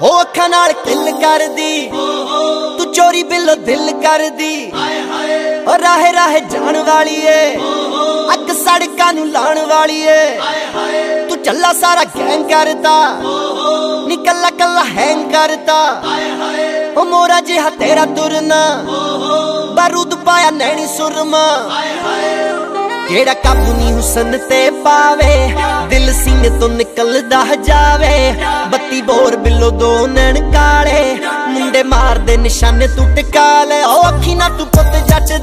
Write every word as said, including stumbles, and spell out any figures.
हो अखां नाल किल कर दी तू चोरी बिलो दिल कर दी ओ राहे राहे जान वाली है अग सड़कां नूं लाण वाली है तू चला सारा गैंग करता नी कल्ला कल्ला हैंग करता ओ मोरा जिहा तेरा तुरना बारूद पाया नैनी सुरमा केड़ा काबू नी हुसन ते पावे दिल सीने तो निकलदा जावे बत्ती बोर बिलो दो नैन काले मुंडे मार दे निशाने तू टिका ले ओ अखी ना तू पुत जट